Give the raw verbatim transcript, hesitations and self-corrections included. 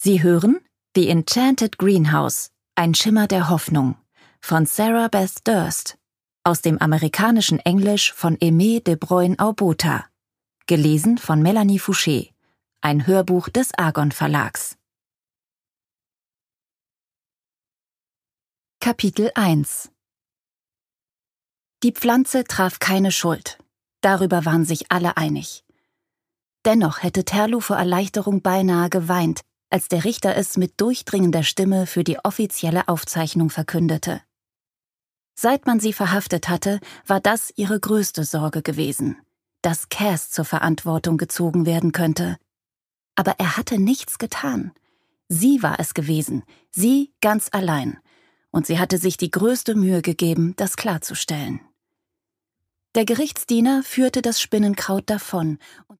Sie hören The Enchanted Greenhouse, ein Schimmer der Hoffnung von Sarah Beth Durst aus dem amerikanischen Englisch von Aimé de Bruyne-Aubota, gelesen von Melanie Fouché, ein Hörbuch des Argon Verlags. Kapitel eins. Die Pflanze traf keine Schuld. Darüber waren sich alle einig. Dennoch hätte Terlu vor Erleichterung beinahe geweint, als der Richter es mit durchdringender Stimme für die offizielle Aufzeichnung verkündete. Seit man sie verhaftet hatte, war das ihre größte Sorge gewesen, dass Cass zur Verantwortung gezogen werden könnte. Aber er hatte nichts getan. Sie war es gewesen, sie ganz allein, und sie hatte sich die größte Mühe gegeben, das klarzustellen. Der Gerichtsdiener führte das Spinnenkraut davon